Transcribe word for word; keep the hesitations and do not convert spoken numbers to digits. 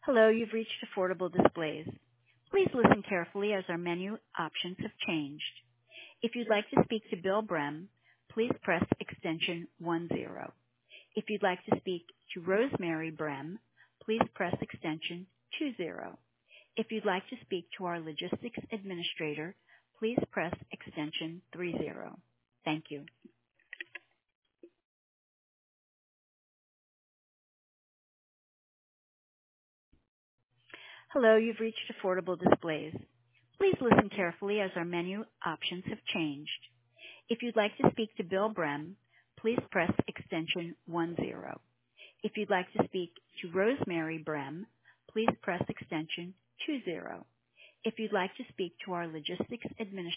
Hello, you've reached Affordable Displays. Please listen carefully as our menu options have changed. If you'd like to speak to Bill Brem, please press extension one zero. If you'd like to speak to Rosemary Brem, please press extension two zero. If you'd like to speak to our logistics administrator, please press extension three zero. Thank you. Hello, you've reached Affordable Displays. Please listen carefully as our menu options have changed. If you'd like to speak to Bill Brem, please press extension one zero. If you'd like to speak to Rosemary Brem, please press extension two zero. If you'd like to speak to our logistics administrator,